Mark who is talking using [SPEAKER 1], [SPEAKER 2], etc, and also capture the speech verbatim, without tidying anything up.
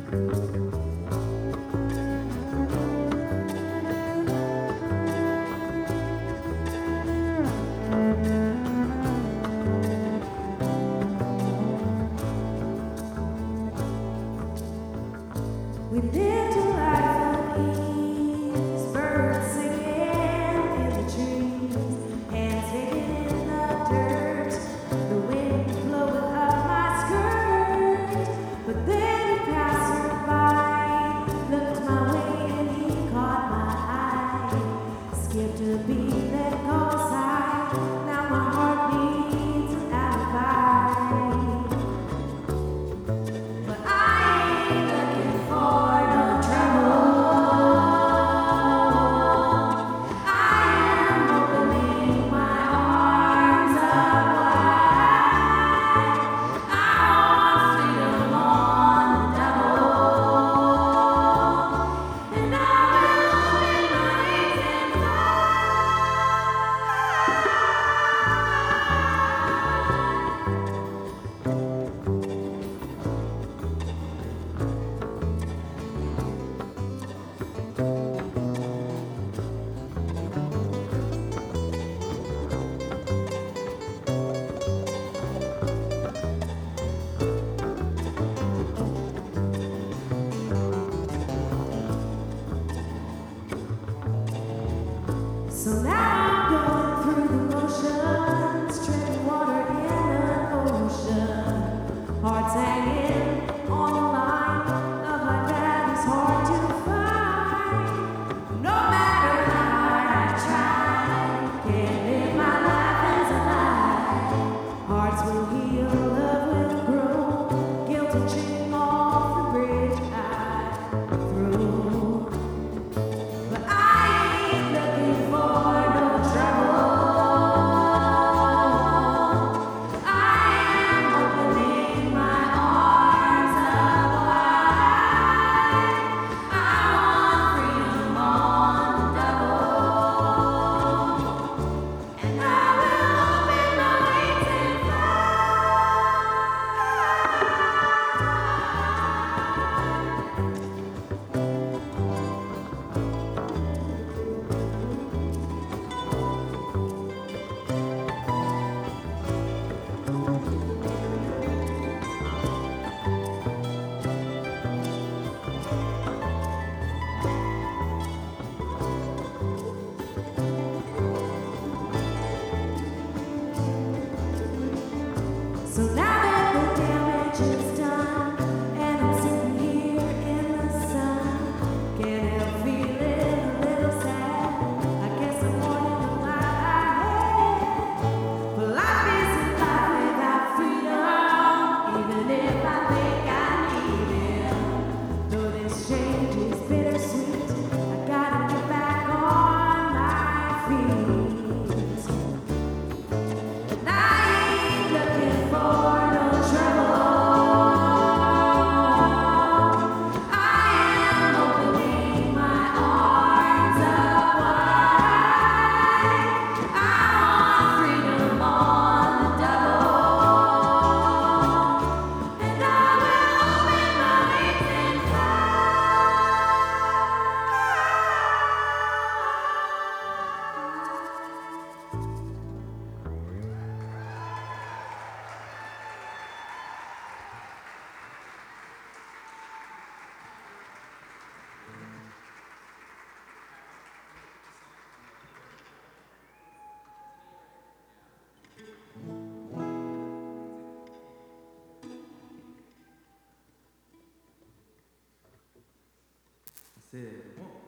[SPEAKER 1] We lived a life of ease, birds singing in the trees, hands digging in the dirt, the wind blowing up my skirt. But then a passerby looked my way and he caught my eye, skipped a beat that goes high. Now my heart needs an alibi. But I ain't looking for no trouble. I am opening my arms up wide. I want freedom on the double, and I will open my wings and fly. So now I'm going through the motions, treading water in an ocean. Hearts hanging on the line, love like that is hard to find. No matter how hard I try, can't live my life as a lie. Hearts will heal, love will grow, guilt will ching off the bridge I threw. But I ain't looking for no trouble. I am opening my arms up wide. I want freedom on the double, and I will open my wings and fly. So now that the damage is done, and I'm sitting here in the sun, can't help feeling a little sad. I guess I'm mourning the life I had. But life isn't life without freedom, even if I think I need it. Though this change is bittersweet, I gotta get back on my feet. And I ain't looking for no trouble. I am opening my arms up wide. I want freedom on the double, and I will open my wings and fly.
[SPEAKER 2] C'est bon.